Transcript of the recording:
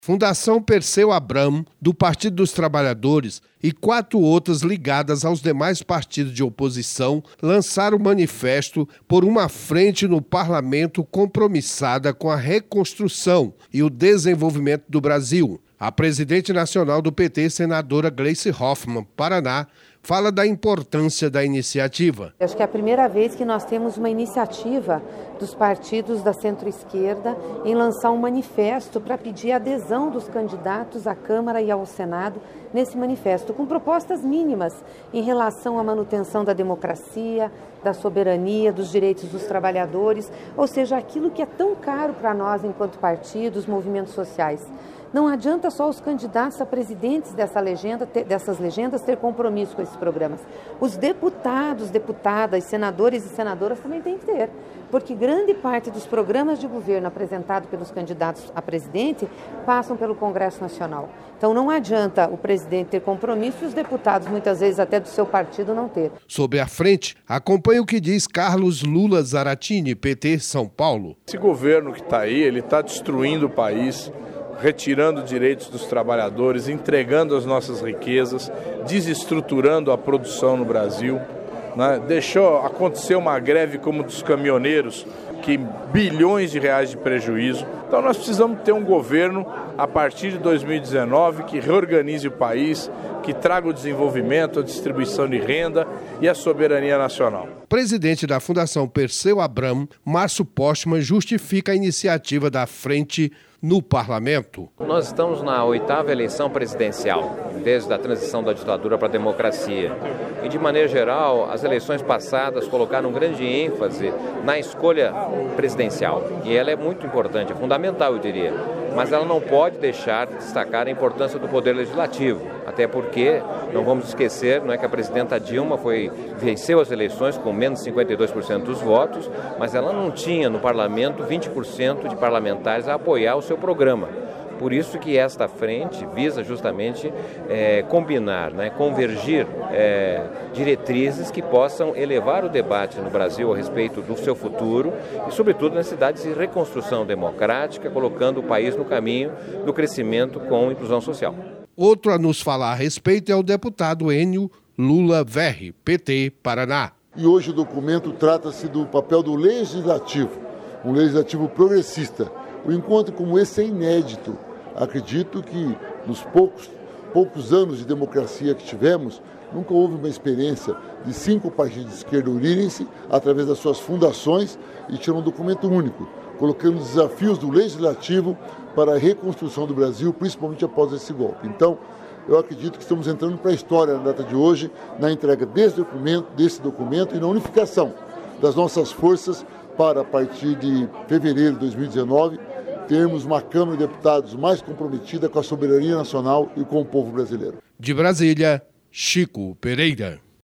Fundação Perseu Abramo, do Partido dos Trabalhadores e 4 outras ligadas aos demais partidos de oposição lançaram o manifesto por uma frente no parlamento compromissada com a reconstrução e o desenvolvimento do Brasil. A presidente nacional do PT, senadora Gleice Hoffmann, Paraná, fala da importância da iniciativa. Acho que é a primeira vez que nós temos uma iniciativa dos partidos da centro-esquerda em lançar um manifesto para pedir a adesão dos candidatos à Câmara e ao Senado nesse manifesto, com propostas mínimas em relação à manutenção da democracia, da soberania, dos direitos dos trabalhadores, ou seja, aquilo que é tão caro para nós enquanto partidos, movimentos sociais. Não adianta só os candidatos a presidentes dessas legendas ter compromisso com esses programas. Os deputados, deputadas, senadores e senadoras também têm que ter, porque grande parte dos programas de governo apresentados pelos candidatos a presidente passam pelo Congresso Nacional. Então não adianta o presidente ter compromisso e os deputados, muitas vezes até do seu partido, não ter. Sob a frente, acompanhe o que diz Carlos Lula Zaratini, PT São Paulo. Esse governo que está aí, ele está destruindo o país, retirando direitos dos trabalhadores, entregando as nossas riquezas, desestruturando a produção no Brasil, né? Deixou acontecer uma greve como dos caminhoneiros, que bilhões de reais de prejuízo. Então nós precisamos ter um governo, a partir de 2019, que reorganize o país, que traga o desenvolvimento, a distribuição de renda e a soberania nacional. Presidente da Fundação Perseu Abramo, Márcio Postman, justifica a iniciativa da frente no parlamento. Nós estamos na 8ª eleição presidencial, desde a transição da ditadura para a democracia. E, de maneira geral, as eleições passadas colocaram um grande ênfase na escolha presidencial. E ela é muito importante, é fundamental, eu diria. Mas ela não pode deixar de destacar a importância do poder legislativo. Até porque, não vamos esquecer, não é que a presidenta Dilma venceu as eleições com menos de 52% dos votos, mas ela não tinha no parlamento 20% de parlamentares a apoiar o seu programa. Por isso que esta frente visa justamente combinar, convergir diretrizes que possam elevar o debate no Brasil a respeito do seu futuro e, sobretudo, nas cidades de reconstrução democrática, colocando o país no caminho do crescimento com inclusão social. Outro a nos falar a respeito é o deputado Enio Lula Verri, PT, Paraná. E hoje o documento trata-se do papel do legislativo, um legislativo progressista. Um encontro como esse é inédito. Acredito que nos poucos anos de democracia que tivemos, nunca houve uma experiência de 5 partidos de esquerda unirem-se através das suas fundações e tirar um documento único, colocando desafios do legislativo para a reconstrução do Brasil, principalmente após esse golpe. Então, eu acredito que estamos entrando para a história na data de hoje, na entrega desse documento e na unificação das nossas forças para, a partir de fevereiro de 2019, termos uma Câmara de Deputados mais comprometida com a soberania nacional e com o povo brasileiro. De Brasília, Chico Pereira.